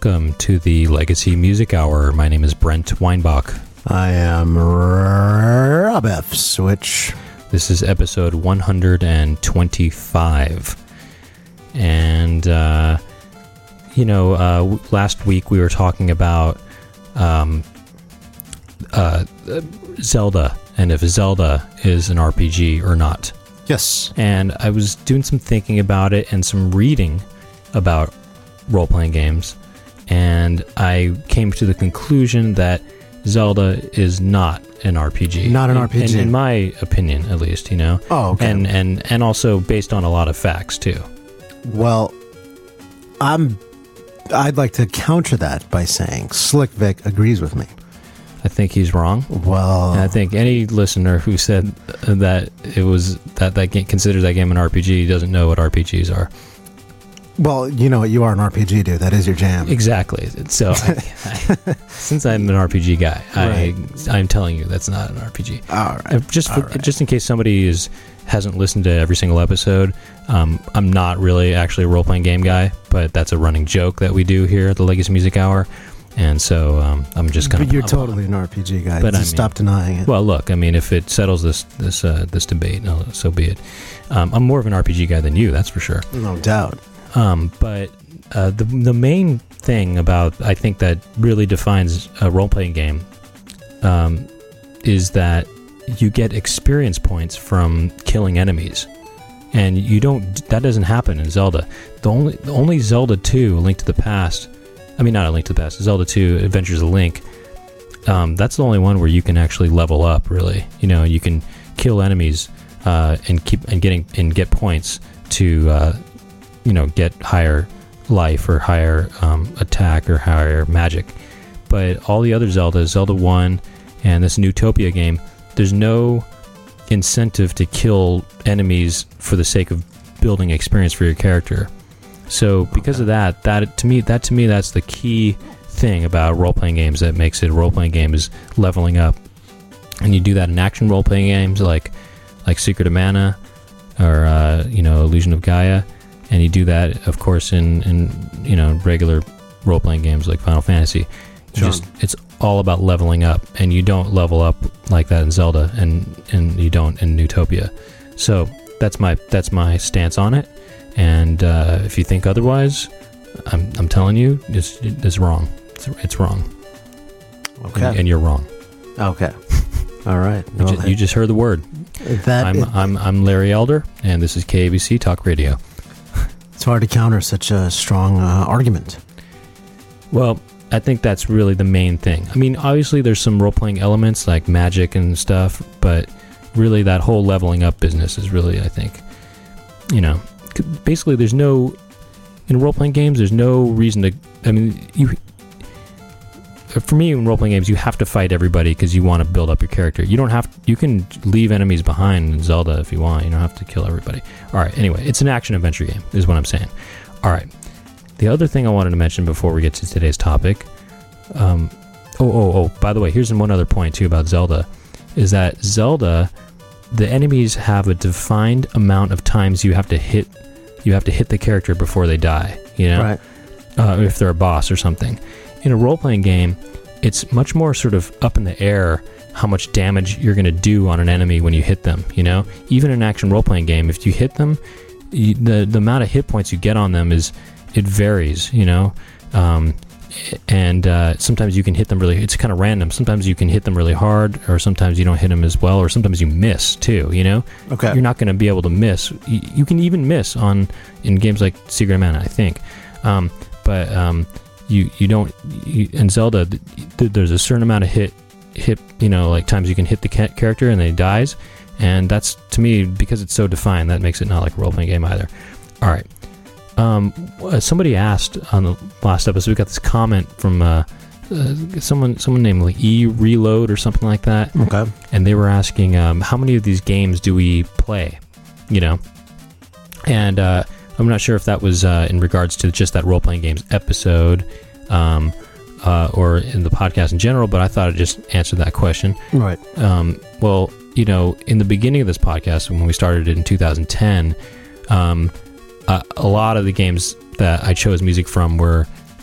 welcome to the Legacy Music Hour. My name is Brent Weinbach. I am Rob F. Switch. This is episode 125. And, last week we were talking about Zelda, and if Zelda is an RPG or not. Yes. And I was doing some thinking about it and some reading about role-playing games, and I came to the conclusion that Zelda is not an RPG. Not an RPG. In my opinion, at least, you know. Oh, okay. And also based on a lot of facts, too. Well, I'd like to counter that by saying Slick Vic agrees with me. I think he's wrong. Well, and I think any listener who said that it was that game considers that game an RPG doesn't know what RPGs are. Well, you know what? You are an RPG dude. That is your jam. Exactly. So, since I'm an RPG guy, right. I'm telling you that's not an RPG. All right. Just in case somebody hasn't listened to every single episode, I'm not really actually a role-playing game guy, but that's a running joke that we do here at the Legacy Music Hour. And so I'm just kind of. But you're totally an RPG guy. But stop denying it. Well, look, I mean, if it settles this debate, so be it. I'm more of an RPG guy than you, that's for sure. No doubt. But the main thing about, I think, that really defines a role-playing game is that you get experience points from killing enemies, and that doesn't happen in Zelda. The only Zelda 2, A Link to the Past. I mean, not A Link to the Past. Zelda 2, Adventures of Link. That's the only one where you can actually level up. Really, you can kill enemies and get points to get higher life or higher attack or higher magic. But all the other Zeldas, Zelda 1 and this Newtopia game, there's no incentive to kill enemies for the sake of building experience for your character. So because of that to me that's the key thing about role-playing games that makes it a role-playing game, is leveling up. And you do that in action role-playing games like Secret of Mana or Illusion of Gaia, and you do that, of course, in regular role-playing games like Final Fantasy. It's all about leveling up, and you don't level up like that in Zelda, and you don't in Newtopia. So that's my stance on it. And if you think otherwise, I'm telling you, it's wrong. It's wrong. Okay. And you're wrong. Okay. All right. You just heard the word. I'm Larry Elder, and this is KABC Talk Radio. It's hard to counter such a strong argument. Well, I think that's really the main thing. I mean, obviously there's some role-playing elements like magic and stuff, but really that whole leveling up business is really, I think, basically in role-playing games, there's no reason to, for me, in role-playing games, you have to fight everybody because you want to build up your character. You can leave enemies behind in Zelda if you want. You don't have to kill everybody. All right, anyway, it's an action-adventure game, is what I'm saying. All right. The other thing I wanted to mention before we get to today's topic, by the way, here's one other point, too, about Zelda, is that Zelda, the enemies have a defined amount of times you have to hit the character before they die, Right. If they're a boss or something. In a role-playing game, it's much more sort of up in the air how much damage you're going to do on an enemy when you hit them, Even in an action role-playing game, if you hit them, the amount of hit points you get on them it varies, and sometimes you can hit them it's kind of random. Sometimes you can hit them really hard, or sometimes you don't hit them as well, or sometimes you miss too, Okay. You're not going to be able to miss. You can even miss in games like Secret of Mana, I think. You don't, in Zelda, there's a certain amount of hit, like times you can hit the character and then he dies, and that's, to me, because it's so defined, that makes it not like a role-playing game either. All right. Somebody asked on the last episode, we got this comment from someone named like E-Reload or something like that. Okay. And they were asking, how many of these games do we play? And I'm not sure if that was in regards to just that role-playing games episode or in the podcast in general, but I thought I'd just answer that question. Right. Well, in the beginning of this podcast, when we started it in 2010, a lot of the games that I chose music from were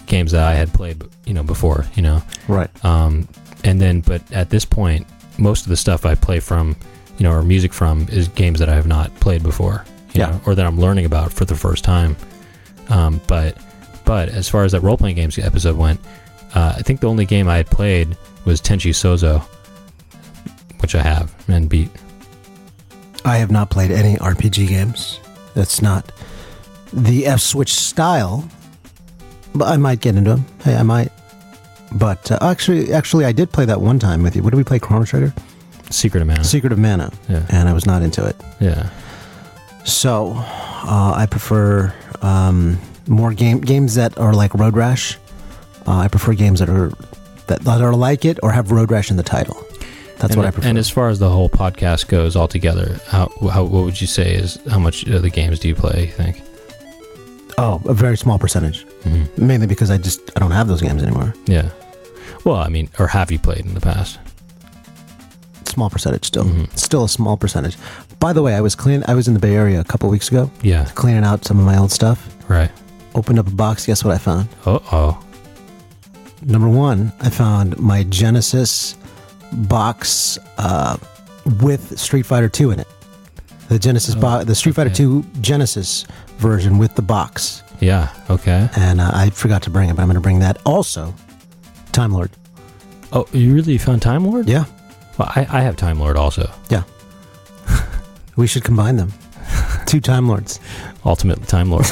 games that I had played, before, Right. and then, but at this point, most of the stuff I play from, or music from, is games that I have not played before, or that I'm learning about for the first time. But as far as that role-playing games episode went, I think the only game I had played was Tenchi Sozo, which I have and beat. I have not played any RPG games. That's not the F-Switch style, but I might get into them. Hey, I might. But actually, I did play that one time with you. What did we play? Chrono Trigger? Secret of Mana. Secret of Mana. Yeah. And I was not into it. Yeah. So, I prefer more games that are like Road Rash. I prefer games that are like it or have Road Rash in the title. That's what I prefer. And as far as the whole podcast goes altogether, what would you say is how much of the games do you play, you think? Oh, a very small percentage. Mm-hmm. Mainly because I don't have those games anymore. Yeah. Well, I mean, or have you played in the past? Small percentage still. Mm-hmm. Still a small percentage. By the way, I was in the Bay Area a couple of weeks ago. Yeah. Cleaning out some of my old stuff. Right. Opened up a box. Guess what I found? Uh-oh. Number one, I found my Genesis box with Street Fighter 2 in it. The Genesis the Street Fighter 2 Genesis version with the box. Yeah, okay. And I forgot to bring it, but I'm going to bring that. Also, Time Lord. Oh, you really found Time Lord? Yeah. Well, I have Time Lord also. Yeah. We should combine them. 2 Time Lords. Ultimate Time Lord.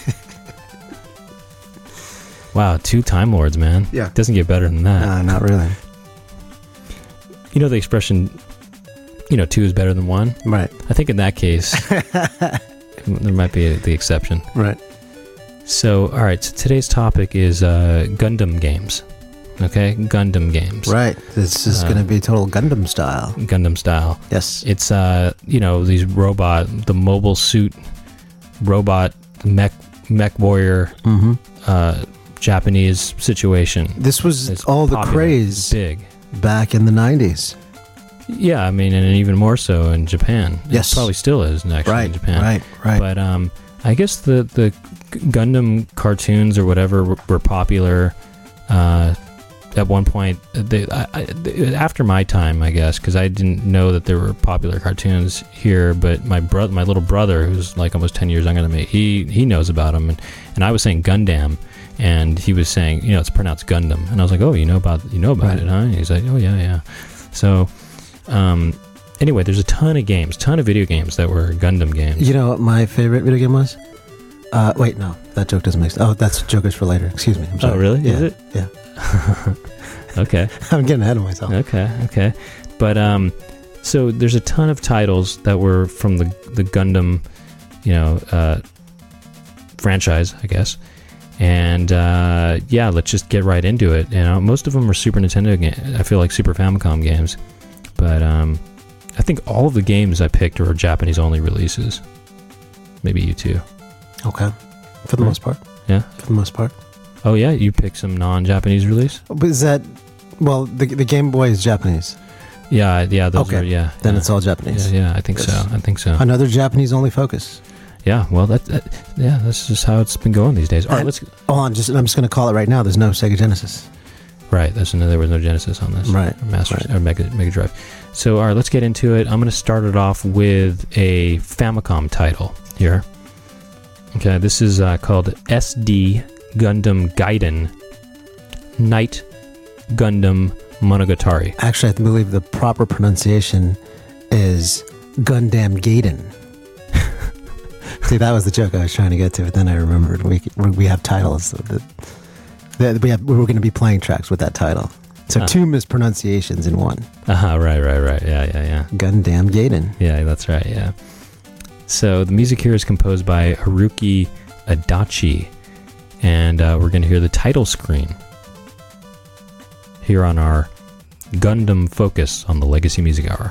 Wow, 2 Time Lords, man. Yeah. Doesn't get better than that. Not really. You know the expression, 2 is better than 1? Right. I think in that case, there might be the exception. Right. So, all right, so today's topic is Gundam games. Okay? Gundam games. Right. This is going to be total Gundam style. Gundam style. Yes. It's, these the mobile suit, robot, mech warrior, Japanese situation. This was it's all popular. The craze Big. back in the 90s. Yeah, I mean, and even more so in Japan. Yes. It probably still is actually in Japan. Right. But I guess the Gundam cartoons or whatever were popular at one point. After my time, I guess, because I didn't know that there were popular cartoons here. But my little brother, who's like almost 10 years younger than me, he knows about them. And I was saying Gundam, and he was saying, it's pronounced Gundam. And I was like, oh, you know about right. it, huh? And he's like, oh yeah. So. Anyway, there's a ton of video games that were Gundam games. You know what my favorite video game was? Wait, no, that joke doesn't make sense. Oh, that's jokers for later. Excuse me. I'm sorry. Oh, really? Yeah. Is it? Yeah. Okay. I'm getting ahead of myself. Okay. But so there's a ton of titles that were from the Gundam, franchise, I guess. And let's just get right into it. Most of them are Super Nintendo games. I feel like Super Famicom games. But I think all of the games I picked are Japanese-only releases. Maybe you too. Okay. For the most part. Yeah? For the most part. Oh, yeah? You picked some non-Japanese release? But is that... Well, the Game Boy is Japanese. Yeah, those okay. are, yeah. Then it's all Japanese. Yeah, I think so. Another Japanese-only focus. Yeah, well, that's just how it's been going these days. All right, let's... Hold on, I'm just going to call it right now. There's no Sega Genesis. Right, there was no Genesis on this. Right. Or Mega Drive. So, all right, let's get into it. I'm going to start it off with a Famicom title here. Okay, this is called SD Gundam Gaiden Night Gundam Monogatari. Actually, I believe the proper pronunciation is Gundam Gaiden. See, that was the joke I was trying to get to, but then I remembered we have titles. We're going to be playing tracks with that title. So 2 mispronunciations in one. Right. Yeah. Gundam Gaiden. Yeah, that's right, yeah. So the music here is composed by Haruki Adachi, and we're going to hear the title screen here on our Gundam Focus on the Legacy Music Hour.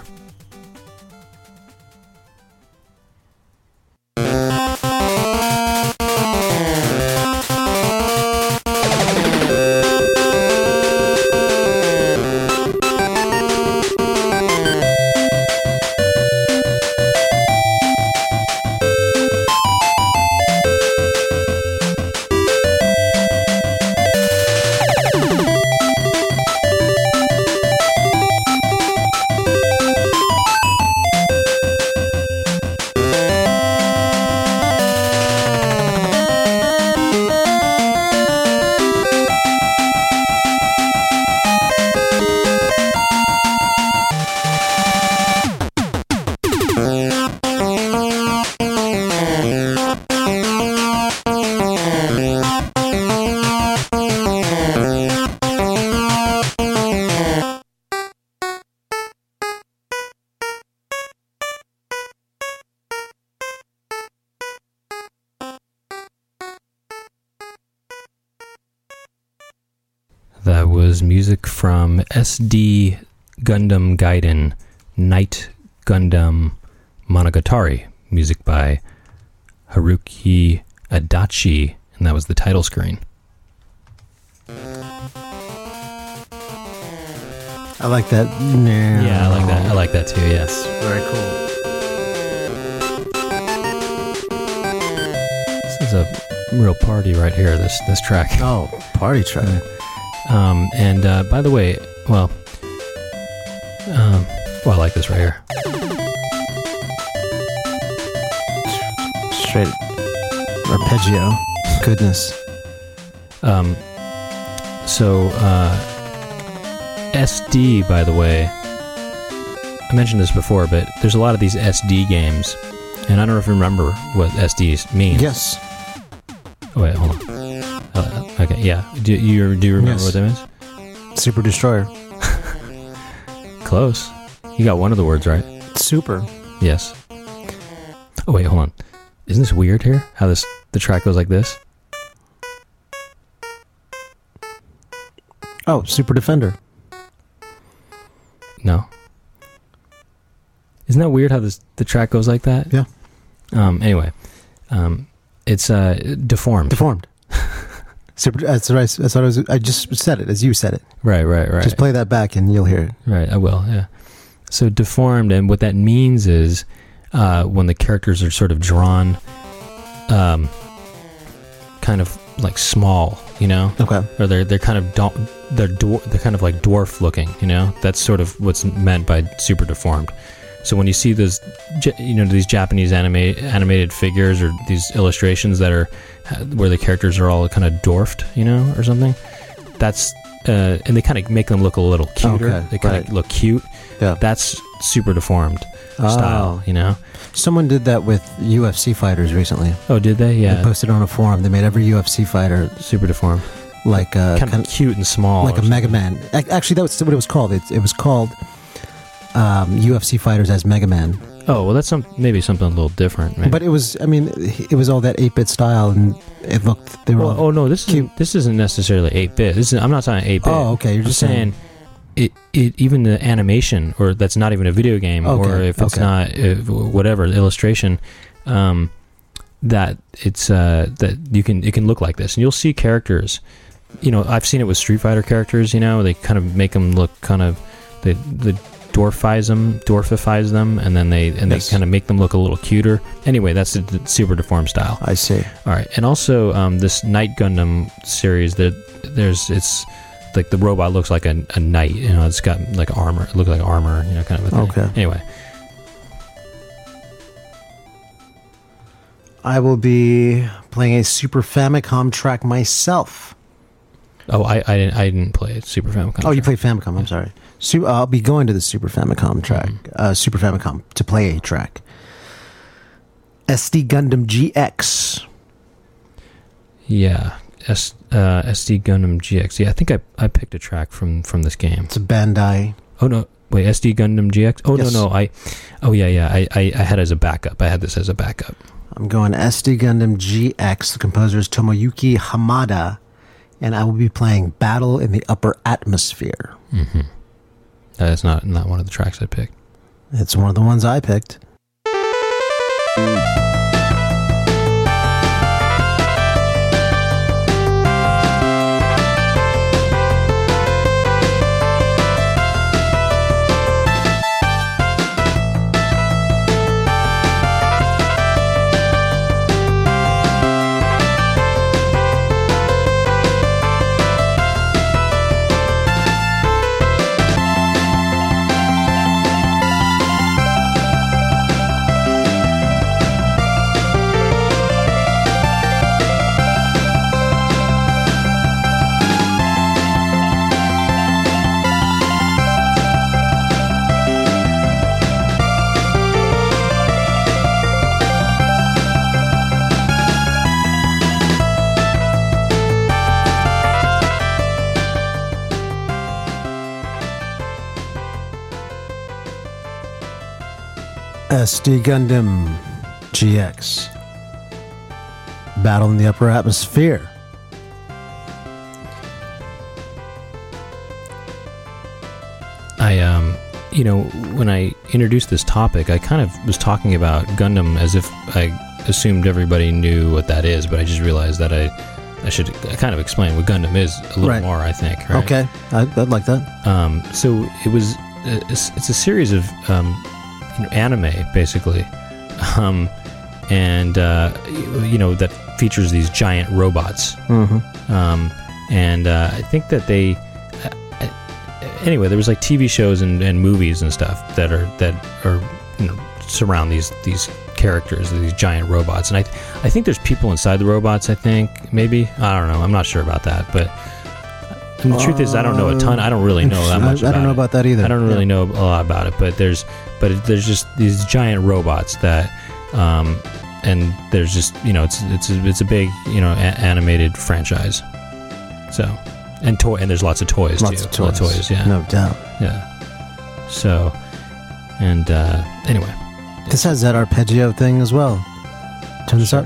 was music from SD Gundam Gaiden Night Gundam Monogatari, music by Haruki Adachi, and that was the title screen. I like that. Yeah, I like that. I like that too, yes. Very cool. This is a real party right here, this track. Oh, party track. And by the way, well, I like this right here. Straight arpeggio. Goodness. So, SD, by the way, I mentioned this before, but there's a lot of these SD games, and I don't know if you remember what SD means. Yes. Oh, wait, hold on. Okay, yeah. Do you remember what that means? Super Destroyer. Close. You got one of the words right. Super. Yes. Oh, wait, hold on. Isn't this weird here? How the track goes like this? Oh, Super Defender. No. Isn't that weird how the track goes like that? Yeah. Anyway, it's deformed. Deformed. Super. That's right. That's what I just said it as you said it. Right. Just play that back and you'll hear it. Right. I will. Yeah. So deformed, and what that means is when the characters are sort of drawn, kind of like small, you know. Okay. Or they're kind of they're kind of like dwarf looking, you know. That's sort of what's meant by super deformed. So when you see those, these Japanese animated figures or these illustrations that are where the characters are all kind of dwarfed, you know, or something, that's and they kind of make them look a little cuter. Okay, they kind of look cute. Yeah. That's super deformed style, you know. Someone did that with UFC fighters recently. Oh, did they? Yeah. They posted on a forum. They made every UFC fighter super deformed, like kind of cute and small, like a Mega Man. Actually, that's what it was called. It was called UFC fighters as Mega Man. Oh, well, that's maybe something a little different. Maybe. But it was, it was all that 8-bit style, and it looked. They were. Well, all this isn't necessarily 8-bit. I'm not saying 8-bit. Oh, okay. You're just saying it even the animation, or that's not even a video game, or if it's not whatever illustration, that it's that it can look like this, and you'll see characters. You know, I've seen it with Street Fighter characters. You know, they kind of make them look kind of the dwarfifies them, and then they kind of make them look a little cuter. Anyway, that's the super deformed style. I see. All right, and also this Night Gundam series, it's like the robot looks like a knight. You know, it's got like armor. It looks like armor. You know, kind of a thing. Okay. Anyway, I will be playing a Super Famicom track myself. Oh, I didn't play it. Super Famicom. Oh, you played Famicom. I'm sorry. I'll be going to the Super Famicom track. Super Famicom to play a track. SD Gundam GX. Yeah, SD Gundam GX. Yeah, I think I picked a track from this game. It's a Bandai. Oh no, wait, SD Gundam GX. Oh yes. No, I had it as a backup. I had this as a backup. I'm going SD Gundam GX. The composer is Tomoyuki Hamada, and I will be playing Battle in the Upper Atmosphere. Mm-hmm. That is not one of the tracks I picked. It's one of the ones I picked. SD Gundam GX. Battle in the Upper Atmosphere. you know, when I introduced this topic, I kind of was talking about Gundam as if I assumed everybody knew what that is, but I just realized that I should kind of explain what Gundam is a little more, I think. Right? Okay, I'd like that. So it was, it's a series of anime, basically, and you know, that features these giant robots. Mm-hmm. And I think that they, anyway, there was like TV shows and movies and stuff that are you know, surround these characters, these giant robots, and I think there's people inside the robots. I think maybe, I don't know, I'm not sure about that, but the truth is I don't know a ton. I don't really know that much. I don't know about that either. I don't really know a lot about it, but there's just these giant robots that and there's just, you know, it's a big, you know, animated franchise. So and there's lots of toys too. Lots of toys, yeah, no doubt. Yeah. So and anyway. This has that arpeggio thing as well. Turn this up.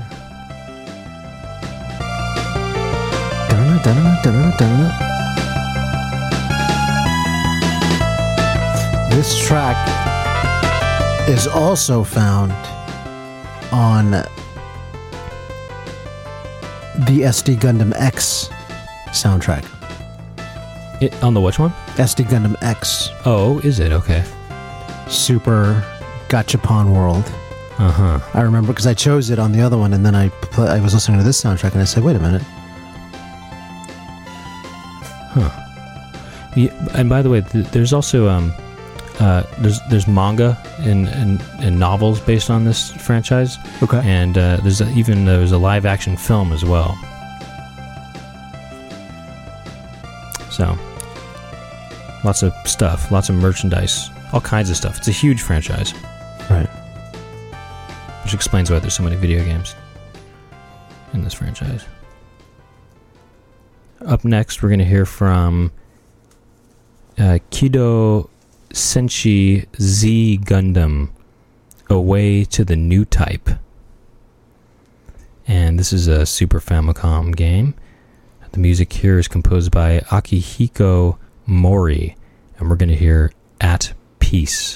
This track is also found on the SD Gundam X soundtrack. On the which one? SD Gundam X. Oh, is it? Okay. Super Gachapon World. Uh-huh. I remember because I chose it on the other one, and then I was listening to this soundtrack, and I said, wait a minute. Huh. Yeah, and by the way, there's also there's manga and novels based on this franchise. Okay. And there's a live action film as well. So lots of stuff, lots of merchandise, all kinds of stuff. It's a huge franchise. Right. Which explains why there's so many video games in this franchise. Up next, we're going to hear from Kido Senshi Z Gundam, Away to the New Type. And this is a Super Famicom game. The music here is composed by Akihiko Mori. And we're going to hear At Peace.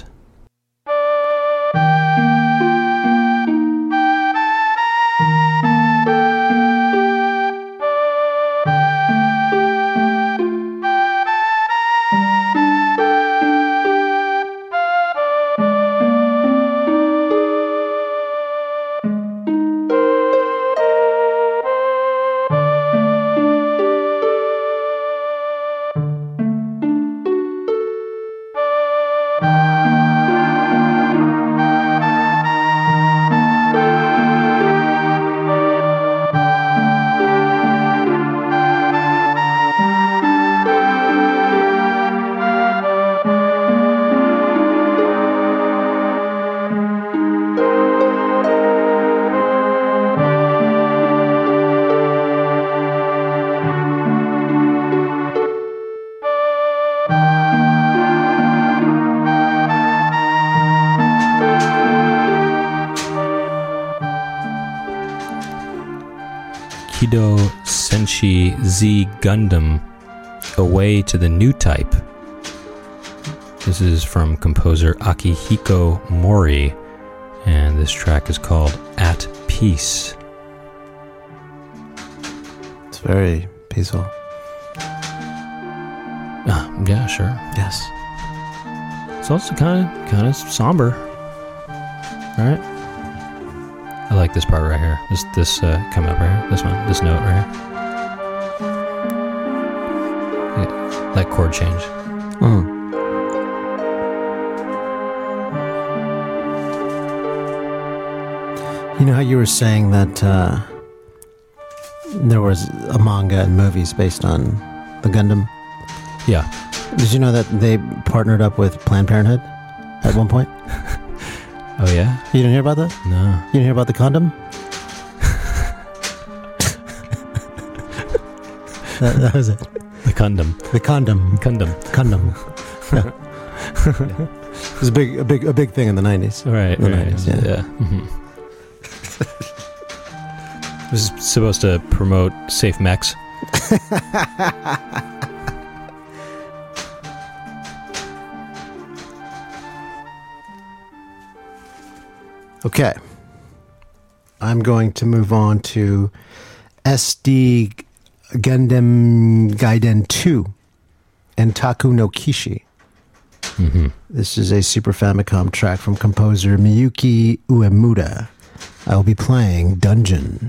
Kido Senshi Z Gundam, Away to the New Type. This is from composer Akihiko Mori, and this track is called At Peace. It's very peaceful. Yeah, sure. Yes. It's also kind of somber, right? I like this part right here. This coming up right here. This one, this note right here. Yeah, that chord change. You know how you were saying that there was a manga and movies based on the Gundam? Yeah. Did you know that they partnered up with Planned Parenthood at one point? Oh, yeah? You didn't hear about that? No. You didn't hear about the condom? that was it. The condom. The condom. Condom. Condom. Yeah. It was a big thing in the 90s. Right. In the 90s, yeah. Mm-hmm. It was supposed to promote safe mechs. Okay. I'm going to move on to SD Gundam Gaiden 2 Entaku no Kishi. Mm-hmm. This is a Super Famicom track from composer Miyuki Uemura. I will be playing Dungeon.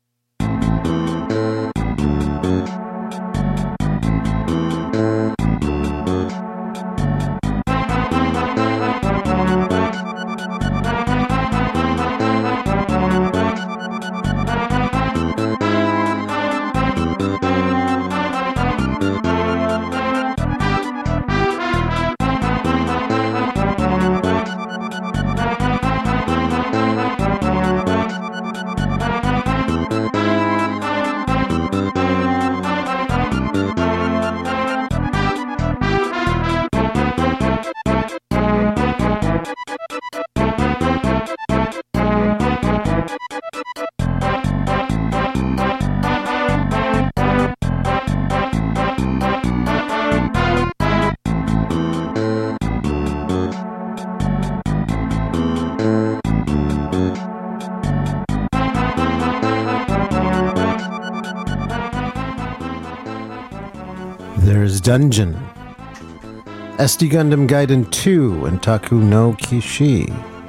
There's Dungeon. SD Gundam Gaiden 2 Entaku no Kishi.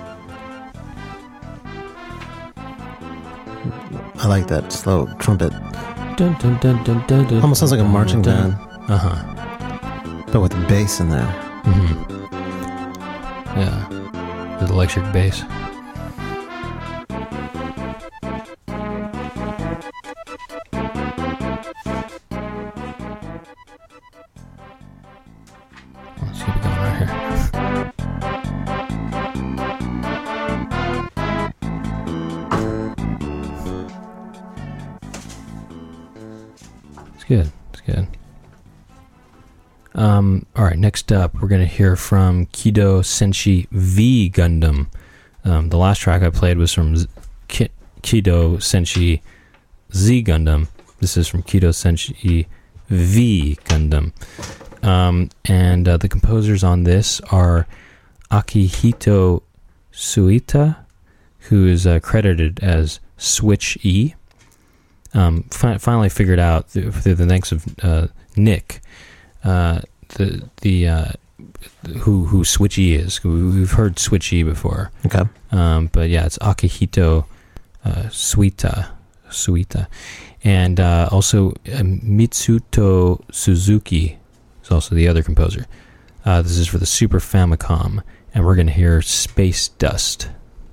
I like that slow trumpet. Dun, dun, dun, dun, dun, dun, Almost sounds like a marching band. Uh-huh. But with bass in there. Mm-hmm. Yeah. The electric bass. Let's keep it going right here. It's good. It's good. All right, next up, we're going to hear from Kido Senshi V Gundam. The last track I played was from Kido Senshi Z Gundam. This is from Kido Senshi V Gundam. And the composers on this are Akihito Suita, who is credited as Switch E. Finally figured out through the thanks of Nick, who Switch E is. We've heard Switch E before. Okay. But yeah, it's Akihito Suita. And also Mitsuto Suzuki is also the other composer. This is for the Super Famicom, and we're going to hear Space Dust.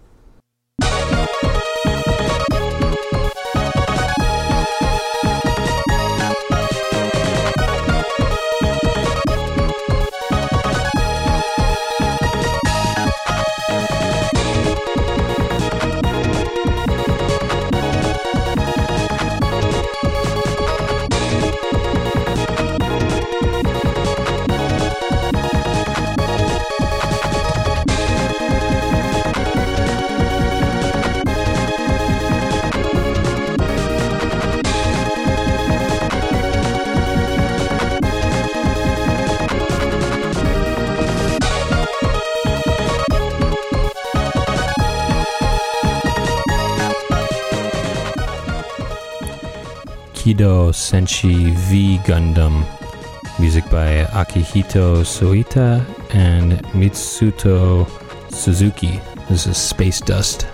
Kido Senshi V Gundam, music by Akihito Suita and Mitsuto Suzuki. This is Space Dust.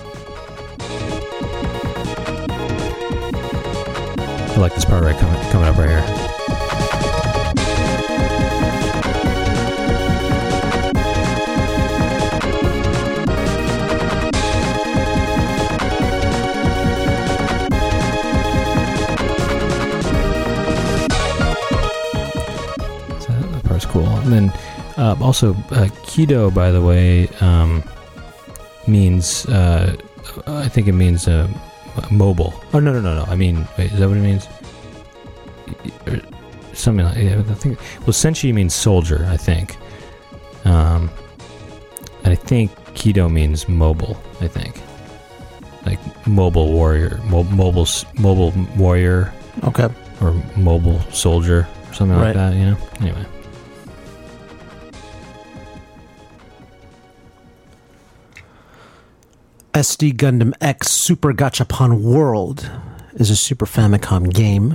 I like this part right coming up right here. Cool. And then also Kido, by the way, means I think it means mobile. Oh no! I mean, wait, is that what it means? Something like I think. Well, Senshi means soldier, I think. And I think Kido means mobile. I think like mobile warrior, mobile warrior. Okay. Or mobile soldier, or something like that. You know. Anyway. SD Gundam X Super Gachapon World is a Super Famicom game.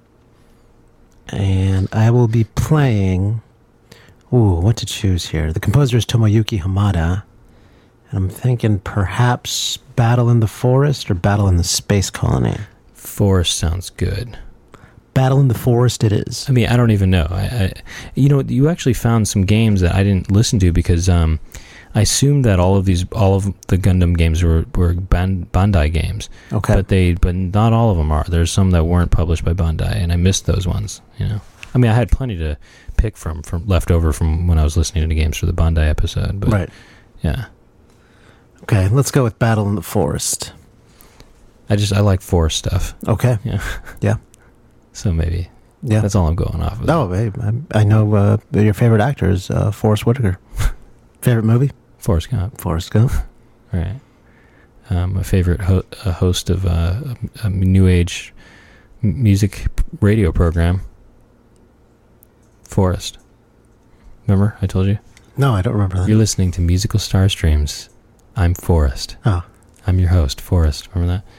And I will be playing... Ooh, what to choose here? The composer is Tomoyuki Hamada. And I'm thinking perhaps Battle in the Forest or Battle in the Space Colony. Forest sounds good. Battle in the Forest it is. I mean, I don't even know. You actually found some games that I didn't listen to because I assumed that all of the Gundam games were Bandai games. Okay. But not all of them are. There's some that weren't published by Bandai, and I missed those ones. I mean, I had plenty to pick from left over from when I was listening to games for the Bandai episode. But, right. Yeah. Okay, let's go with Battle in the Forest. I like forest stuff. Okay. Yeah. Yeah. So maybe. Yeah. That's all I'm going off of. Oh, hey, I know your favorite actor is Forrest Whitaker. Favorite movie? Forrest Gump. Forrest Gump. All right. My favorite host of a new age music radio program. Forrest. Remember I told you? No, I don't remember that. You're listening to Musical Star Streams. I'm Forrest. Oh. I'm your host, Forrest. Remember that?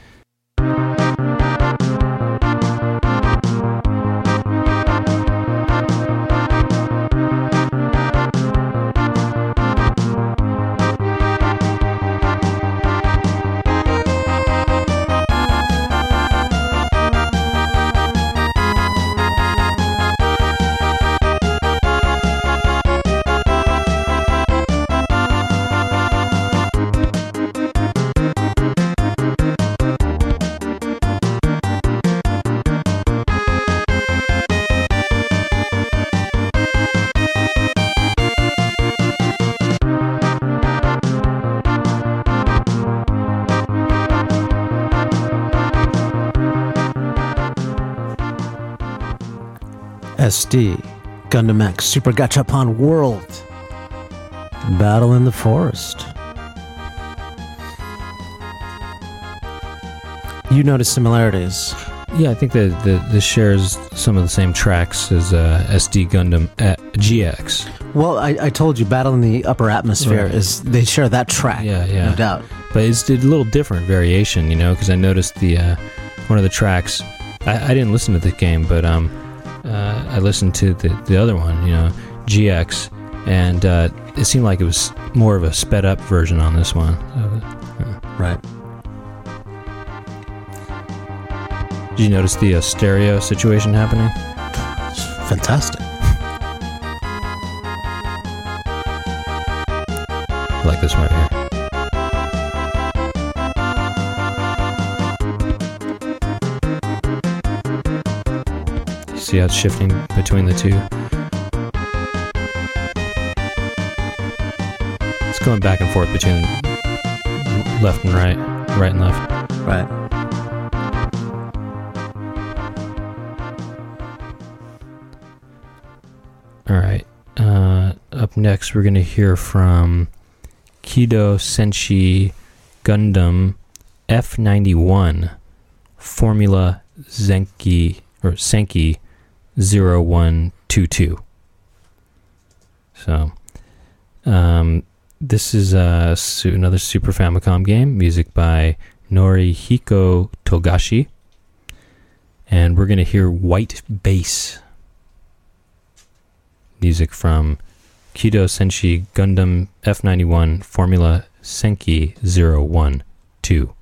SD Gundam X Super Gachapon World Battle in the Forest. You notice similarities. Yeah, I think that this shares some of the same tracks as SD Gundam GX. Well, I told you Battle in the Upper Atmosphere is they share that track. Yeah, no doubt. But it's a little different variation, because I noticed the one of the tracks. I didn't listen to the game, but I listened to the other one, GX, and it seemed like it was more of a sped up version on this one. Right. Did you notice the stereo situation happening? It's fantastic. I like this one right here. See how it's shifting between the two? It's going back and forth between left and right and left. Right. All right. Up next, we're going to hear from Kido Senshi Gundam F91 Formula Senki 0122. So, this is another Super Famicom game, music by Norihiko Togashi, and we're going to hear White Bass, music from Kido Senshi Gundam F91 Formula Senki 0122.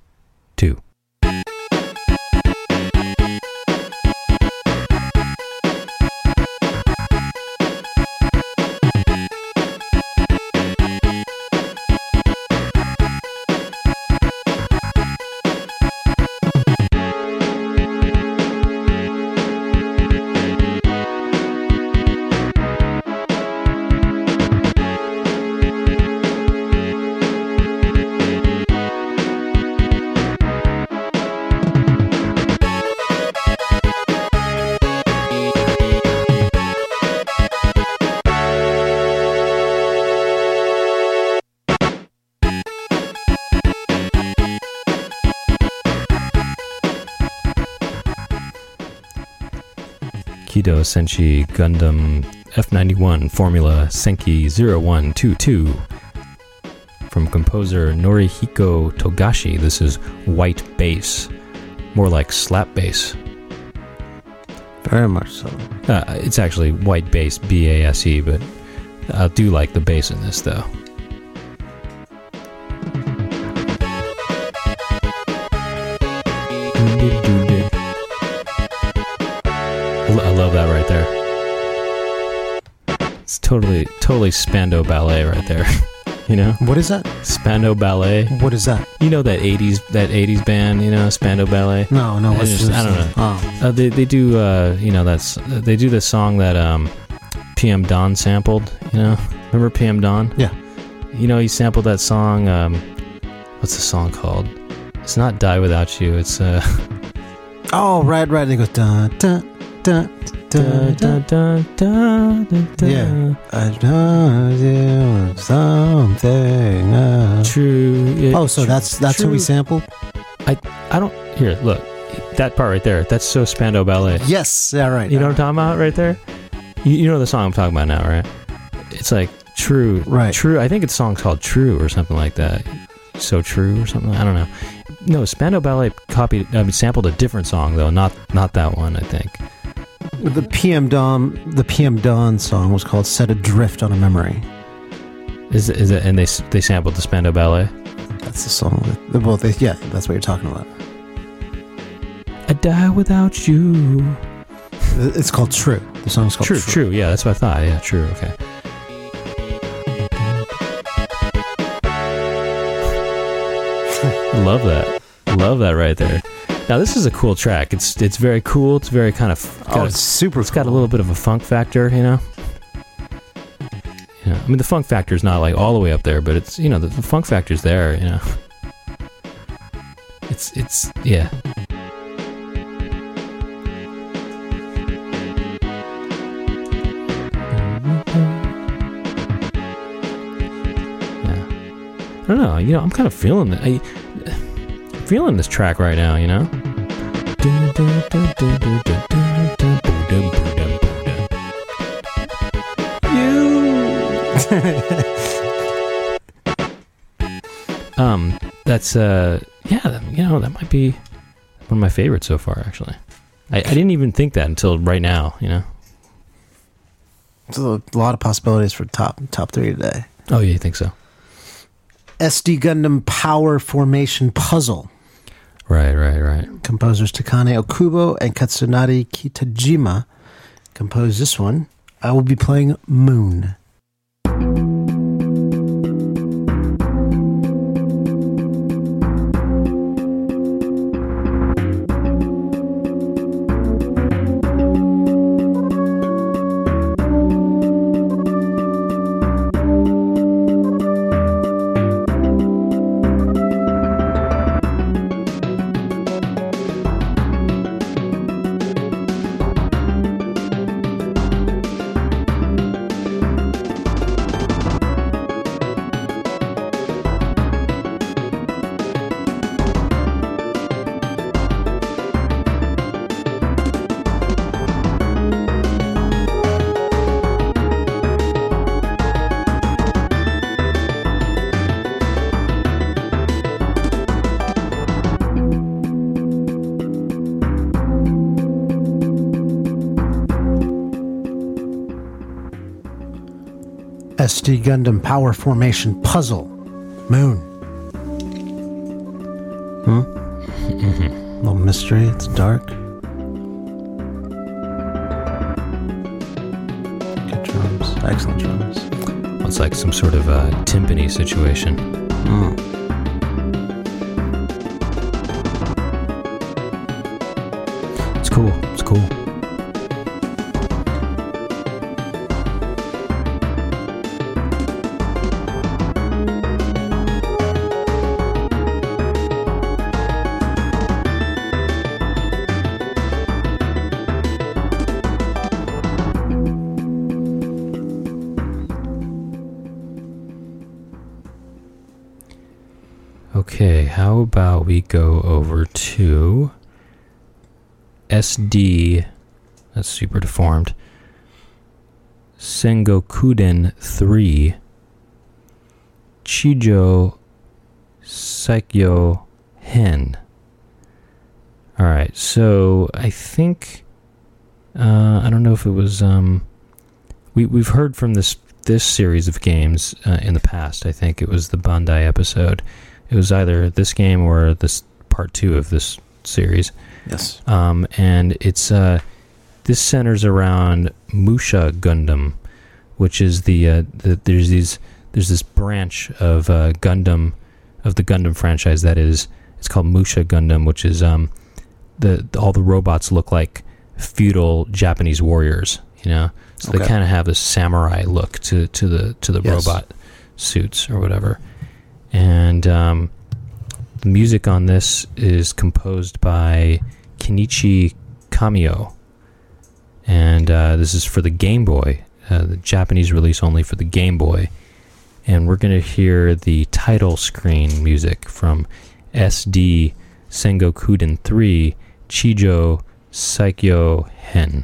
Kido Senshi Gundam F91 Formula Senki 0122. from composer Norihiko Togashi. This is White Bass, more like slap bass. Very much so. It's actually White Bass, B-A-S-E, but I do like the bass in this, though. I love that right there. It's totally Spandau Ballet right there. You know? What is that? Spandau Ballet. What is that? You know that 80s band, you know, Spandau Ballet? No. I don't know. Oh. They do they do this song that PM Dawn sampled, you know? Remember PM Dawn? Yeah. You know, he sampled that song, what's the song called? It's not Die Without You, it's Oh, right. And it goes dun dun dun dun dun dun dun dun. Yeah. I know you something. True. Oh, so that's true. who we sampled? I don't here, look. That part right there, that's so Spandau Ballet. Yes, yeah, right. You know what I'm talking about right there? You know the song I'm talking about now, right? It's like True. Right. True. I think the song's called True or something like that. So True or something. I don't know. No, Spandau Ballet sampled a different song though, not that one, I think. The PM Dawn song was called Set Adrift on a Memory. Is it and they sampled the Spandau Ballet? That's the song. Yeah, that's what you're talking about. I Die Without You. It's called True. The song's called True. True. Yeah, that's what I thought. Yeah, True. Okay. Love that right there. Now this is a cool track. It's very cool. It's very kind of it's super. It's got a little bit of a funk factor, you know. I mean the funk factor is not like all the way up there, but it's the funk factor's there, you know. It's yeah. I don't know. I'm kind of feeling that. Feeling this track right now, you know. That's that might be one of my favorites so far. Actually, I didn't even think that until right now. You know, there's a lot of possibilities for top 3 today. Oh, yeah, you think so? SD Gundam Power Formation Puzzle. Right. Composers Takane Okubo and Katsunari Kitajima composed this one. I will be playing Moon. SD Gundam Power Formation Puzzle. Moon. Little mystery. It's dark. Good drums. Excellent drums. Well, it's like some sort of timpani situation. It's cool. Okay, how about we go over to SD, that's super deformed, Sengokuden 3, Chijo Saikyo Hen. All right, so I think I don't know if it was we've heard from this series of games in the past. I think it was the Bandai episode. It was either this game or this part 2 of this series. Yes. And it's this centers around Musha Gundam, which is there's this branch of Gundam, of the Gundam franchise that is, it's called Musha Gundam, which is all the robots look like feudal Japanese warriors, you know. So they kind of have this samurai look to the robot suits or whatever. And the music on this is composed by Kenichi Kamio, and this is for the Game Boy, the Japanese release only for the Game Boy. And we're going to hear the title screen music from SD Sengokuden 3 Chijo Saikyo Hen.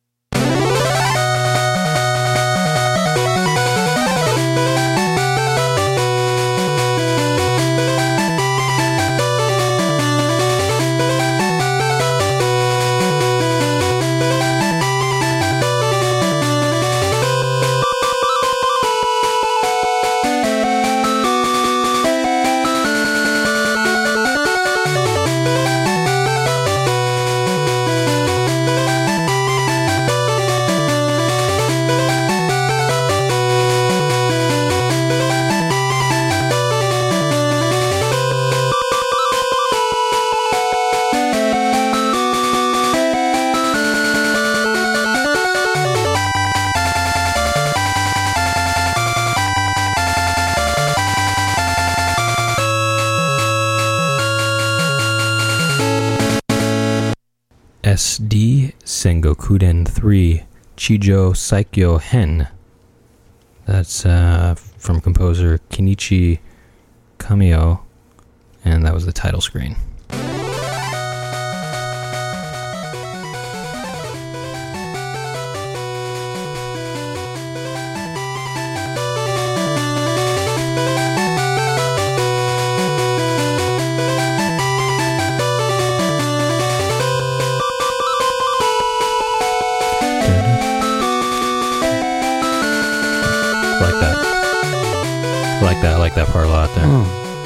SD Sengokuden 3 Chijo Saikyo Hen. That's from composer Kenichi Kamio, and that was the title screen. I like that part a lot there.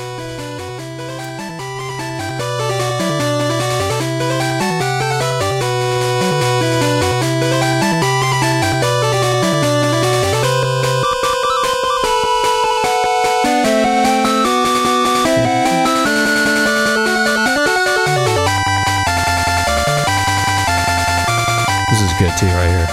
This is good too, right here.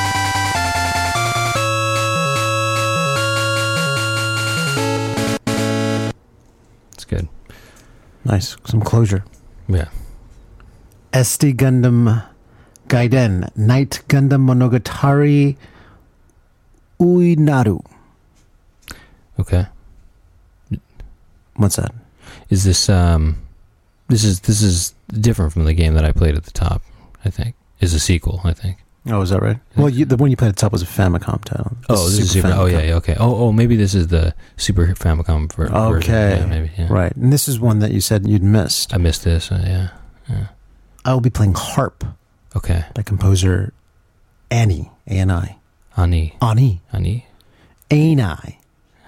Good. Nice. Some closure. Yeah. SD Gundam Gaiden Night Gundam Monogatari Uinaru. Okay. What's that? Is this this is different from the game that I played at the top, I think. Is a sequel, I think. Oh, is that right? Well, the one you played at the top was a Famicom title. This is Super Famicom. Oh, yeah, okay. Oh, maybe this is the Super Famicom version. Okay. Yeah, maybe, yeah. Right. And this is one that you said you'd missed. I missed this, yeah. I will be playing Harp. Okay. By composer Annie, A-N-I. Ani. Ani. Ani.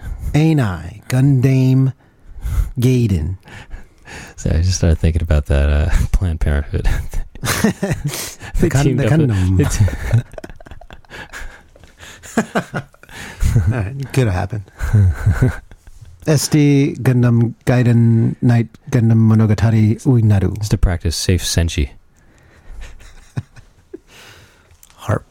Gundam Gaiden. So I just started thinking about that Planned Parenthood. the Gundam. It could have happened. SD Gundam Gaiden Night Gundam Monogatari Uinaru. Just to practice safe senshi. Harp.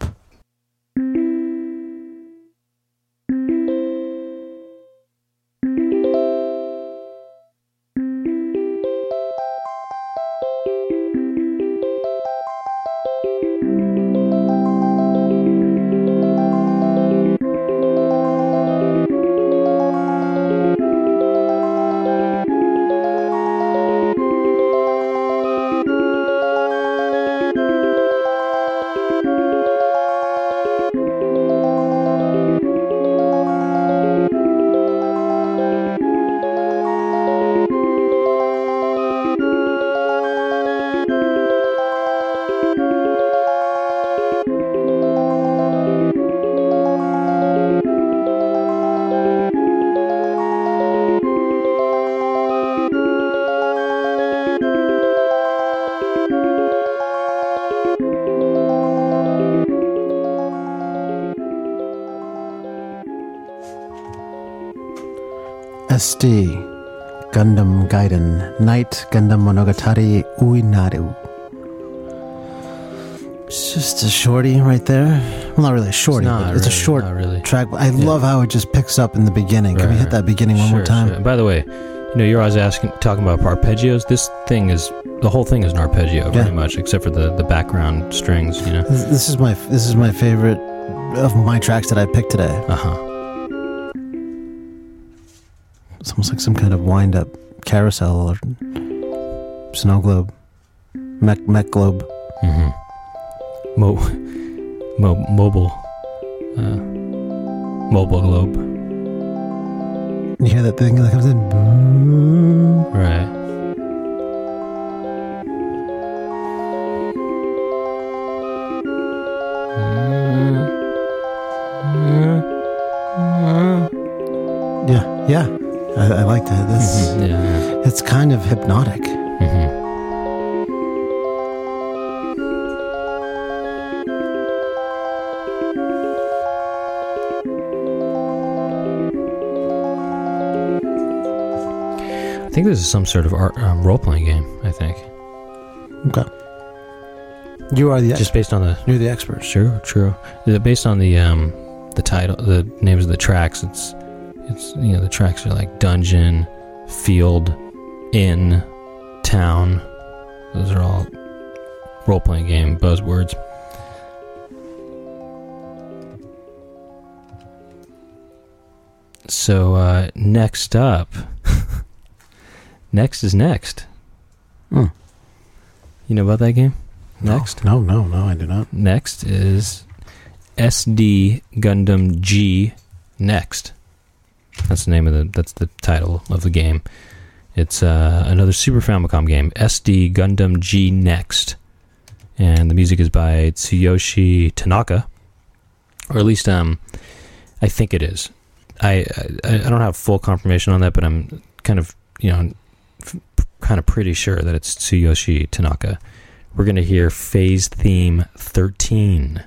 SD Gundam Gaiden Night Gundam Monogatari Uinaru. It's just a shorty right there. Well, not really a shorty, but it's a short track. I love how it just picks up in the beginning. Can we hit that beginning one more time? Sure. By the way, you're always talking about arpeggios. The whole thing is an arpeggio, pretty much, except for the background strings. This is my favorite of my tracks that I picked today. It's almost like some kind of wind-up carousel or snow globe, mech globe. Mm-hmm. Mobile globe. You hear that thing that comes in? Boom. Right. Yeah. I like that. This. Mm-hmm. It's kind of hypnotic. Mm-hmm. I think this is some sort of role-playing game, I think. Okay. You are the expert. Just based on the... You're the expert. Sure, true. Based on the title, the names of the tracks, it's the tracks are like dungeon, field, inn, town. Those are all role-playing game buzzwords. So, next up... Next is Next. You know about that game? Next? No, I do not. Next is SD Gundam G Next. That's the title of the game. It's another Super Famicom game, SD Gundam G Next. And the music is by Tsuyoshi Tanaka. Or at least I think it is. I don't have full confirmation on that, but I'm kind of pretty sure that it's Tsuyoshi Tanaka. We're going to hear Phase Theme 13.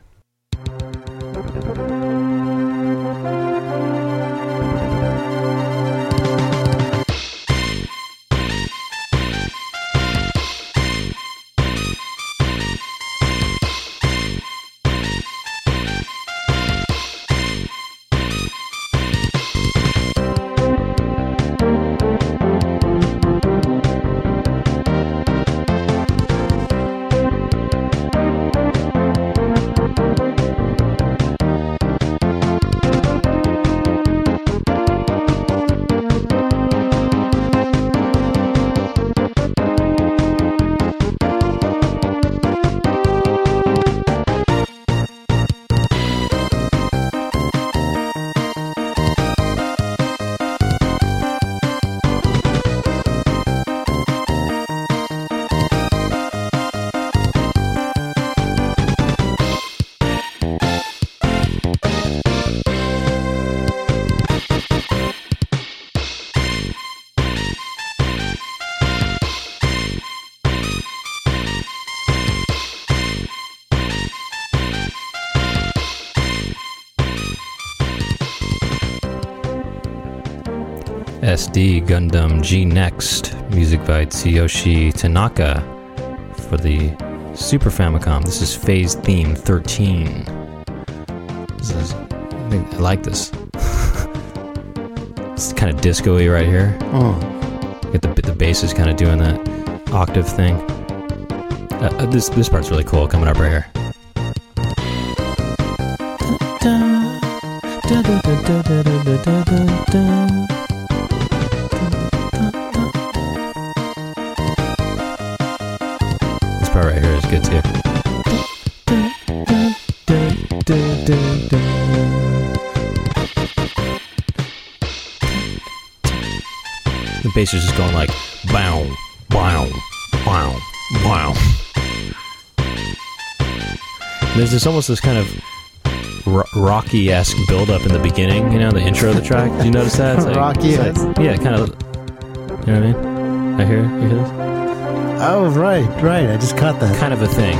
SD Gundam G Next, music by Tsuyoshi Tanaka for the Super Famicom. This is Phase Theme 13. I like this. It's kind of disco-y right here. Get the bass is kind of doing that octave thing. This part's really cool coming up right here. This part right here is good too. The bass is just going like bow, bow, bow, bow. There's this kind of Rocky-esque build-up in the beginning, the intro of the track. Did you notice that? It's like, Rocky-esque? Yeah, kind of, you know what I mean? You hear this? Oh, right, I just caught that. Kind of a thing,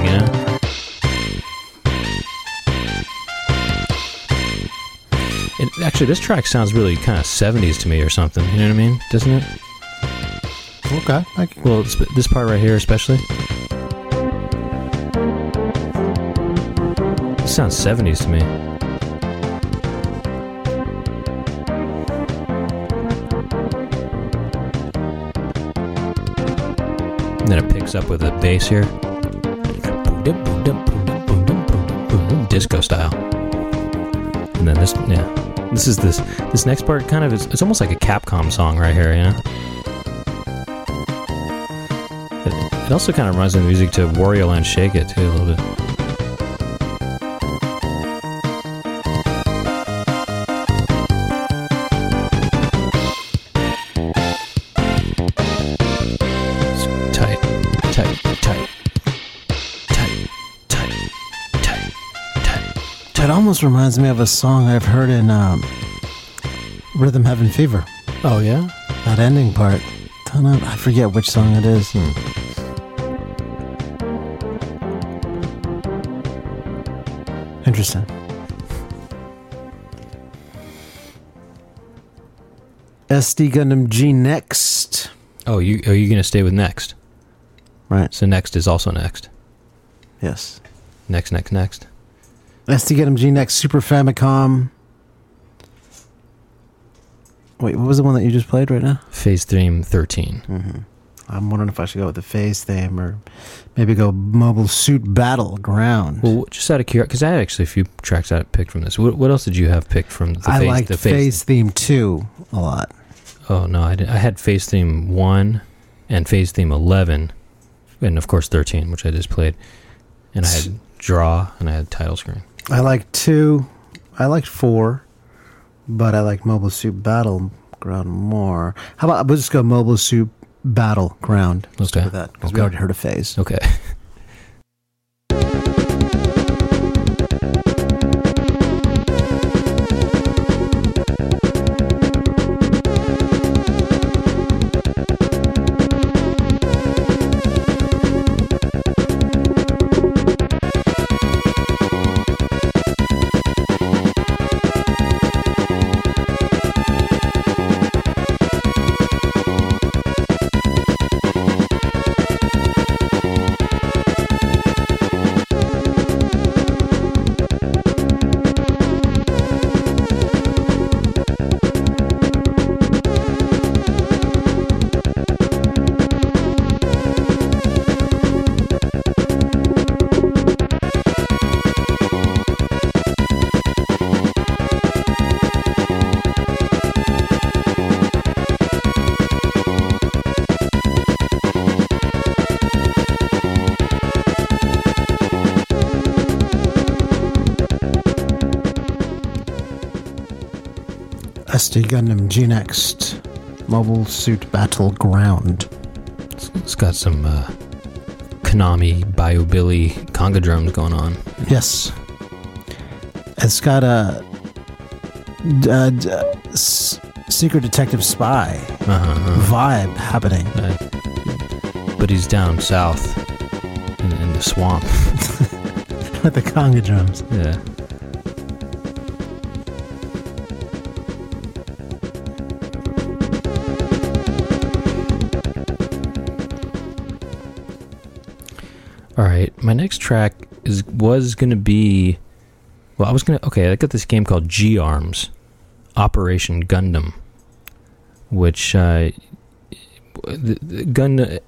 Actually, this track sounds really kind of 70s to me or something. You know what I mean? Doesn't it? Okay. Well, this part right here especially. It sounds 70s to me. And then it picks up with a bass here. Disco style. And then this next part kind of is, it's almost like a Capcom song right here, you know? It also kind of reminds me of the music to Wario Land Shake It too, a little bit. It almost reminds me of a song I've heard in Rhythm Heaven Fever. Oh, yeah? That ending part. I forget which song it is. Interesting. SD Gundam G next. Oh, are you going to stay with next? Right. So next is also next. Yes. Next. SD Gundam G next, Super Famicom. Wait, what was the one that you just played right now? Phase Theme 13. Mm-hmm. I'm wondering if I should go with the Phase theme or maybe go Mobile Suit Battleground. Well, just out of curiosity, because I had actually a few tracks I picked from this. What else did you have picked from the Phase? I liked Phase Theme 2 a lot. Oh, no, I had Phase Theme 1 and Phase Theme 11, and of course 13, which I just played. And I had Draw, and I had Title Screen. I liked 2. I liked 4, but I like Mobile Suit Battleground more. How about we'll just go Mobile Suit Battleground. Let's okay. do that, because we already heard a Phase. Okay. SD Gundam G next, Mobile Suit Battleground. It's got some Konami, Bio-Billy, conga drums going on. Yes. It's got a secret detective spy vibe happening. But he's down south in the swamp. With the conga drums. Yeah. All right, my next track was going to be... Well, I got this game called G-Arms, Operation Gundam, which the Gundam,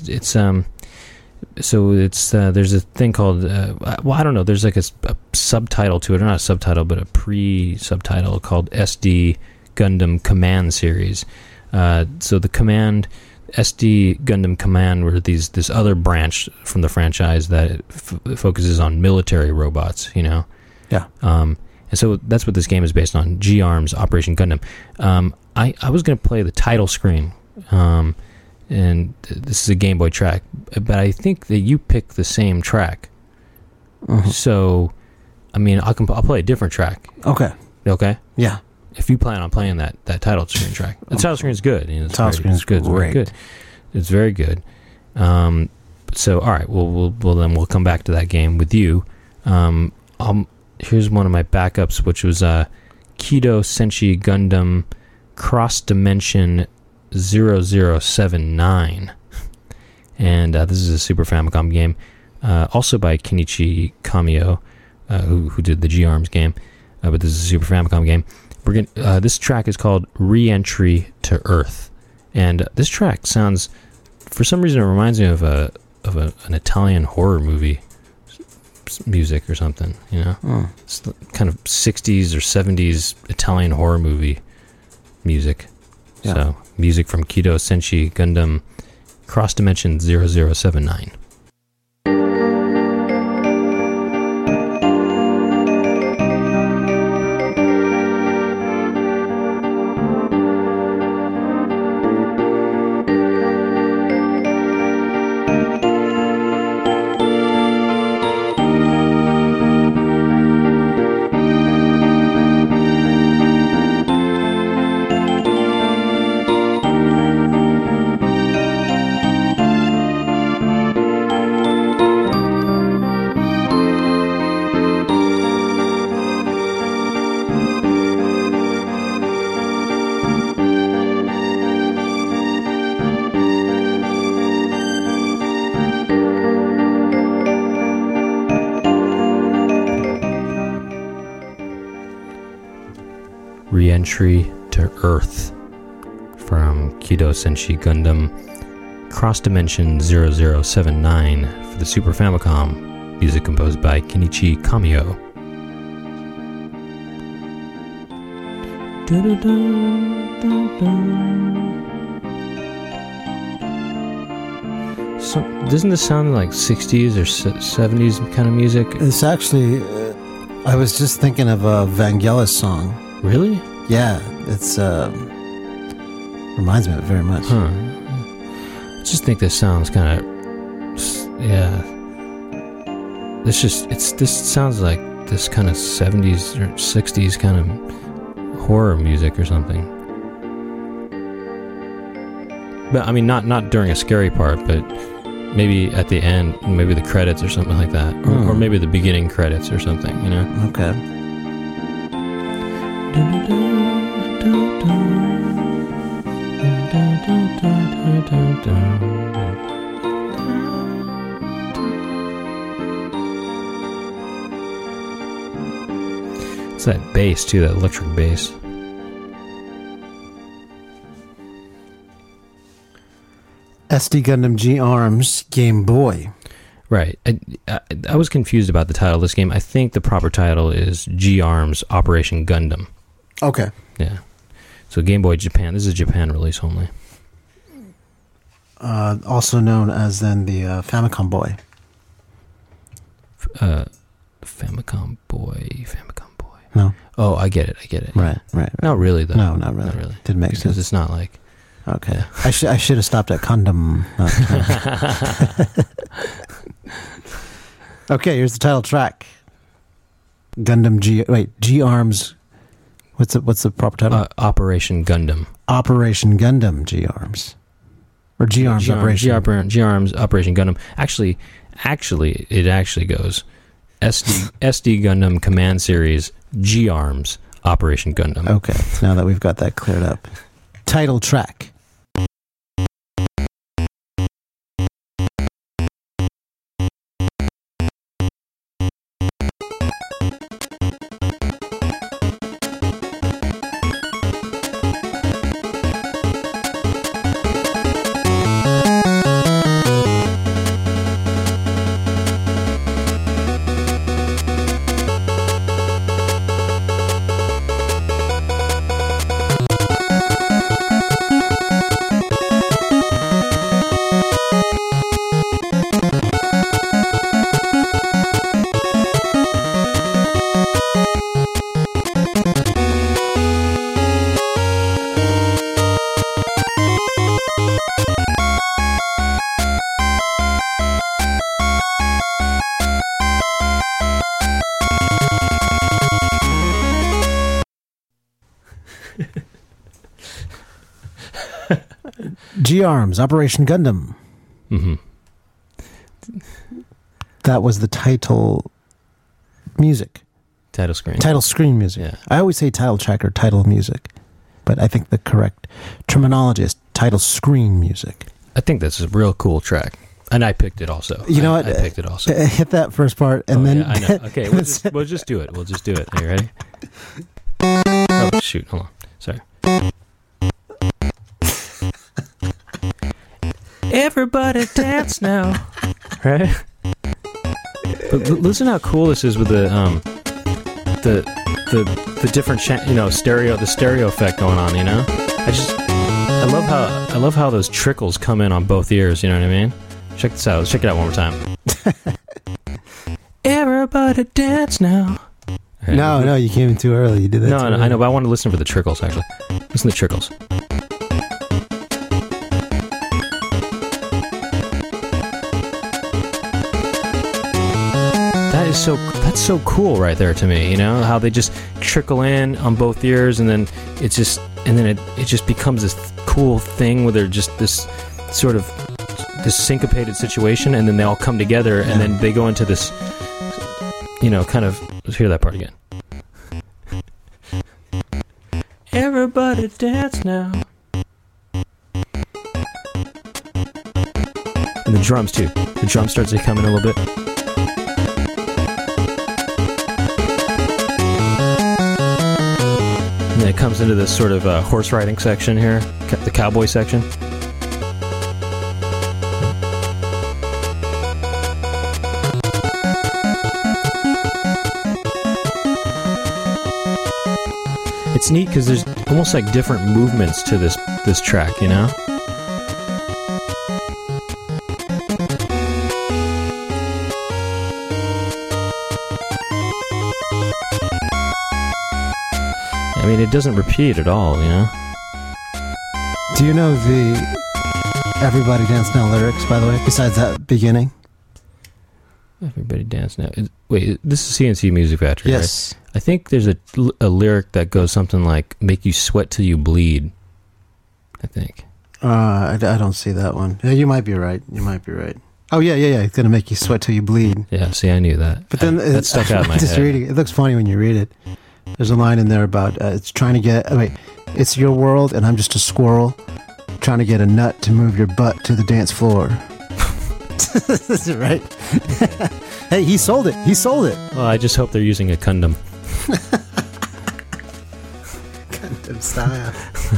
there's a thing called I don't know, there's like a subtitle to it, or not a subtitle, but a pre-subtitle called SD Gundam Command Series. So the Command, SD Gundam Command, were this other branch from the franchise that focuses on military robots, you know. Yeah. And so that's what this game is based on, G-Arms, Operation Gundam. I was going to play the title screen, and this is a Game Boy track, but I think that you picked the same track. Uh-huh. So, I mean, I'll play a different track. Okay. Okay? Yeah. If you plan on playing that title screen track. The title screen is good. You know, title screen is good. It's very good. It's very good. So, all right, we'll come back to that game with you. Here's one of my backups, which was Kido Senshi Gundam Cross Dimension 0079. And this is a Super Famicom game, also by Kenichi Kamiyo, who did the G-Arms game, but this is a Super Famicom game. This track is called Re-Entry to Earth, and this track sounds, for some reason, it reminds me of an Italian horror movie music or something. You know, It's kind of 60s or 70s Italian horror movie music. Yeah. So, music from Kido Senshi Gundam Cross Dimension 0079. Re-Entry to Earth from Kido Senshi Gundam Cross Dimension 0079 for the Super Famicom, music composed by Kenichi Kamiyo. So, doesn't this sound like 60s or 70s kind of music? It's actually, I was just thinking of a Vangelis song. Really? Yeah, it's reminds me of it very much. Huh. I just think this sounds kind of, yeah. This sounds like this kind of 70s or 60s kind of horror music or something. But I mean, not during a scary part, but maybe at the end, maybe the credits or something like that, or maybe the beginning credits or something. You know? Okay. It's that bass too, that electric bass. SD Gundam G-Arms Game Boy. Right. I was confused about the title of this game. I think the proper title is G-Arms Operation Gundam. Okay. Yeah. So Game Boy Japan. This is a Japan release only. Also known as then the Famicom Boy. Famicom Boy. No. Oh, I get it. Right. Not really, though. No, not really. Didn't make because sense. it's not like... Okay. Yeah. I should have stopped at condom. Okay, here's the title track. Gundam G-Arms. What's the proper title? Operation Gundam. Operation Gundam G-Arms. Or G-Arms Operation. G-Arms Operation Gundam. Actually, it actually goes SD Gundam Command Series G-Arms Operation Gundam. Okay, now that we've got that cleared up. Title track. G-Arms Operation Gundam. Mm-hmm. That was the title music. Title screen. Title screen music. Yeah. I always say title track or title music, but I think the correct terminology is title screen music. I think that's a real cool track. And I picked it also. You know what? I picked it also. Hit that first part and then... Yeah, I know. Okay, we'll just do it. We'll just do it. Are you ready? Oh, shoot. Hold on. Sorry. Everybody dance now. Right? But listen how cool this is with the different stereo effect going on, you know? I love how those trickles come in on both ears, you know what I mean? Check this out. Let's check it out one more time. Everybody dance now. Right. No, you came in too early. You did that. No, I know, but I want to listen for the trickles, actually. Listen to the trickles. That's so cool right there to me, you know, how they just trickle in on both ears and then it just becomes this cool thing where they're just this sort of this syncopated situation and then they all come together and then they go into this, you know, kind of, let's hear that part again. Everybody dance now. And the drums too. The drum starts to come in a little bit. And then it comes into this sort of horse riding section here, the cowboy section. It's neat because there's almost like different movements to this track, you know? I mean, it doesn't repeat at all, you know? Do you know the Everybody Dance Now lyrics, by the way, besides that beginning? Everybody Dance Now. Wait, this is CNC Music Factory, yes. Right? I think there's a lyric that goes something like, make you sweat till you bleed, I think. I don't see that one. Yeah, you might be right. Oh, yeah. It's going to make you sweat till you bleed. Yeah, see, I knew that. But then that stuck out in my just head. Reading it looks funny when you read it. There's a line in there about it's trying to get... it's your world and I'm just a squirrel trying to get a nut to move your butt to the dance floor. That's right. Hey, he sold it. Well, I just hope they're using a condom. Condom style.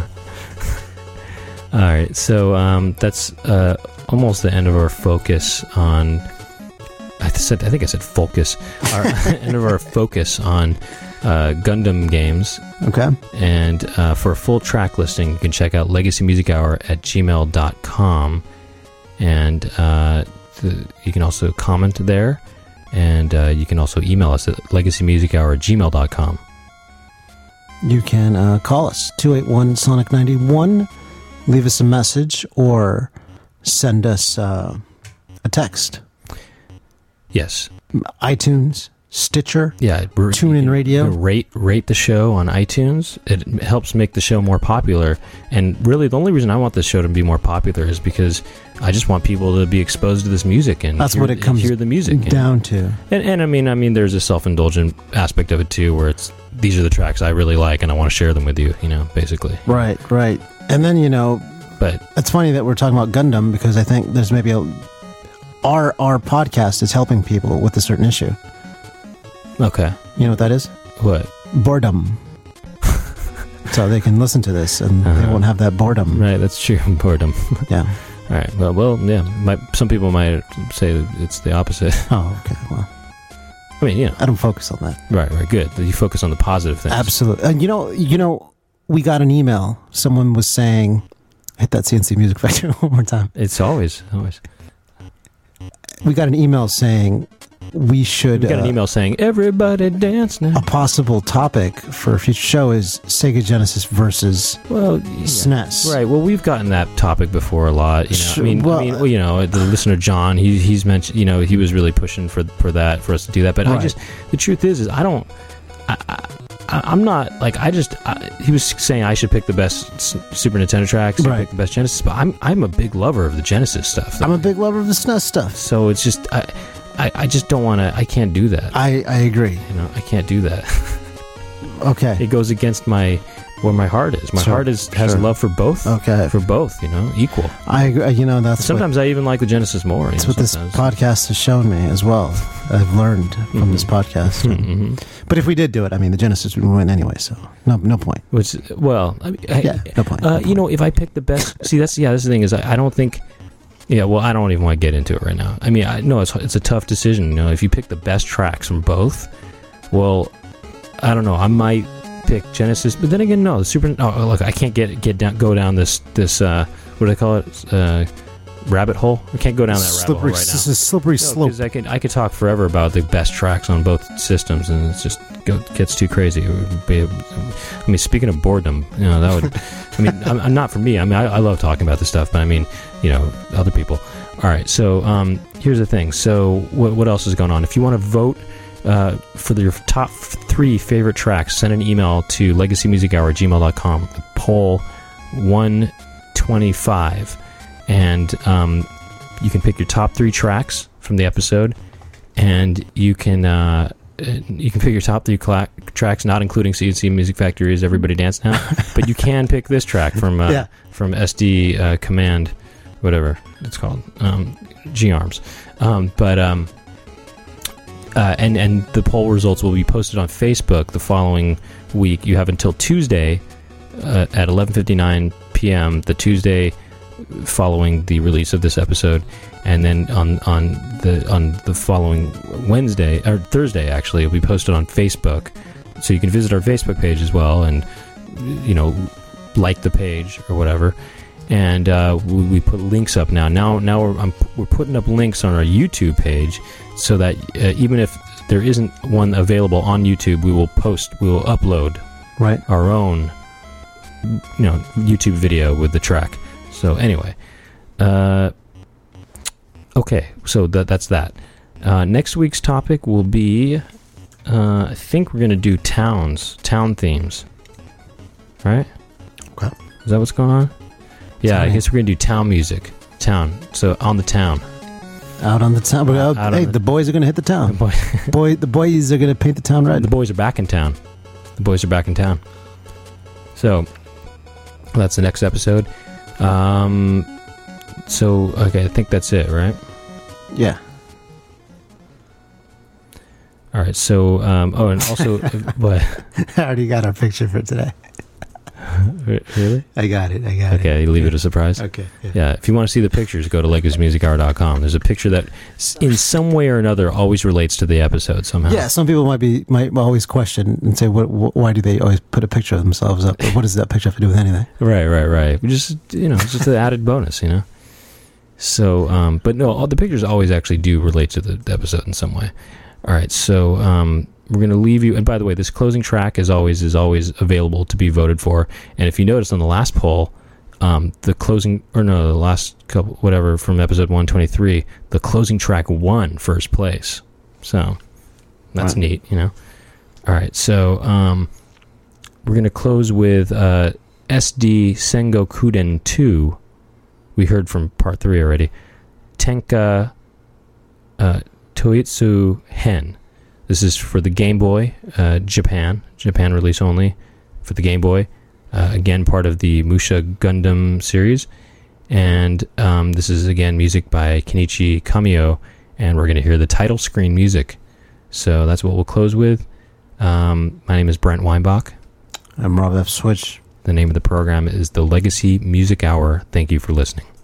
All right, so that's almost the end of our focus on... I think I said focus. Our end of our focus on Gundam games. Okay. And for a full track listing, you can check out legacymusichour@gmail.com. And you can also comment there. And you can also email us at legacymusichour@gmail.com. You can call us, 281-SONIC91. Leave us a message or send us a text. Yes. iTunes, Stitcher, yeah, TuneIn Radio. Rate the show on iTunes. It helps make the show more popular. And really, the only reason I want the show to be more popular is because I just want people to be exposed to this music and that's what it comes hear the music down to. And I mean, there's a self-indulgent aspect of it too, where these are the tracks I really like, and I want to share them with you. You know, basically. Right. And then but it's funny that we're talking about Gundam because I think there's maybe our podcast is helping people with a certain issue. Okay. You know what that is? What? Boredom. So they can listen to this and they won't have that boredom. Right, that's true. Boredom. Yeah. All right. Well, yeah. Some people might say that it's the opposite. Oh, okay. Well, I mean, I don't focus on that. Right. Good. You focus on the positive things. Absolutely. And you know, we got an email. Someone was saying, hit that CNC Music Factory one more time. It's always. We got an email saying we should... We got an email saying, everybody dance now. A possible topic for a future show is Sega Genesis versus SNES. Right. Well, we've gotten that topic before a lot. Sure, the listener John, he's mentioned, he was really pushing for that, for us to do that. But right. The truth is I'm not like he was saying I should pick the best Super Nintendo tracks, right. Pick the best Genesis, but I'm a big lover of the Genesis stuff. I'm a big lover of the SNES stuff. So it's just I just don't want to. I can't do that. I agree. You know, I can't do that. Okay. It goes against where my heart is. My heart has love for both. Okay. For both, you know, equal. I agree. You know, that's sometimes I even like the Genesis more. That's what this podcast has shown me as well. I've learned from this podcast. Mm-hmm. But if we did do it, I mean, the Genesis would win anyway, so no point. Which, well, no point. You know, if I pick the best, see, that's the thing is, I don't think. Yeah, well, I don't even want to get into it right now. I mean, I know it's a tough decision. You know, if you pick the best tracks from both, well, I don't know. I might pick Genesis, but then again, no. The Super. Oh, look, I can't go down this what do I call it? Rabbit hole. I can't go down that rabbit hole right now. This is a slippery slope. Because I could talk forever about the best tracks on both systems, and it just gets too crazy. I mean, speaking of boredom, you know, that would. I mean, I'm not for me. I mean, I love talking about this stuff, but I mean, you know, other people. All right, so here's the thing. So what else is going on? If you want to vote for your top 3 favorite tracks, send an email to legacymusichour@gmail.com. Poll 125. And you can pick your top 3 tracks from the episode, and you can pick your top 3 tracks, not including CNC Music Factory's "Everybody Dance Now," but you can pick this track from SD Command, whatever it's called, G-Arms. And the poll results will be posted on Facebook the following week. You have until Tuesday at 11:59 p.m. the Tuesday following the release of this episode, and then on the following Wednesday or Thursday, actually, it'll be posted on Facebook. So you can visit our Facebook page as well, and you know, like the page or whatever. And we put links up now. Now we're putting up links on our YouTube page, so that even if there isn't one available on YouTube, we will upload our own, you know, YouTube video with the track. So anyway, okay, so that's that. Next week's topic will be, I think we're going to do town themes, right? Okay. Is that what's going on? Yeah, I guess we're going to do town music. So on the town. Out on the town. The boys are going to hit the town. The boys are going to paint the town red. The boys are back in town. So that's the next episode. So, okay, I think that's it, right? Yeah. All right, so, and also, what? I already got our picture for today. Really? I got it. Okay, you leave it a surprise? Okay. Yeah, if you want to see the pictures, go to legacymusichour.com. There's a picture that, in some way or another, always relates to the episode somehow. Yeah, some people might always question and say, why do they always put a picture of themselves up? What does that picture have to do with anything? Right. Just, you know, it's just an added bonus, you know? So, but no, all the pictures always actually do relate to the episode in some way. All right, so we're going to leave you. And by the way, this closing track, as always, is always available to be voted for. And if you noticed on the last poll, the last couple, whatever, from episode 123, the closing track won first place. So that's neat, you know. All right, so we're going to close with SD Sengokuden 2. We heard from part 3 already. Tenka Toitsu Hen. This is for the Game Boy, Japan release only for the Game Boy. Again, part of the Musha Gundam series. And this is, again, music by Kenichi Kamiyo, and we're going to hear the title screen music. So that's what we'll close with. My name is Brent Weinbach. I'm Rob F. Switch. The name of the program is the Legacy Music Hour. Thank you for listening.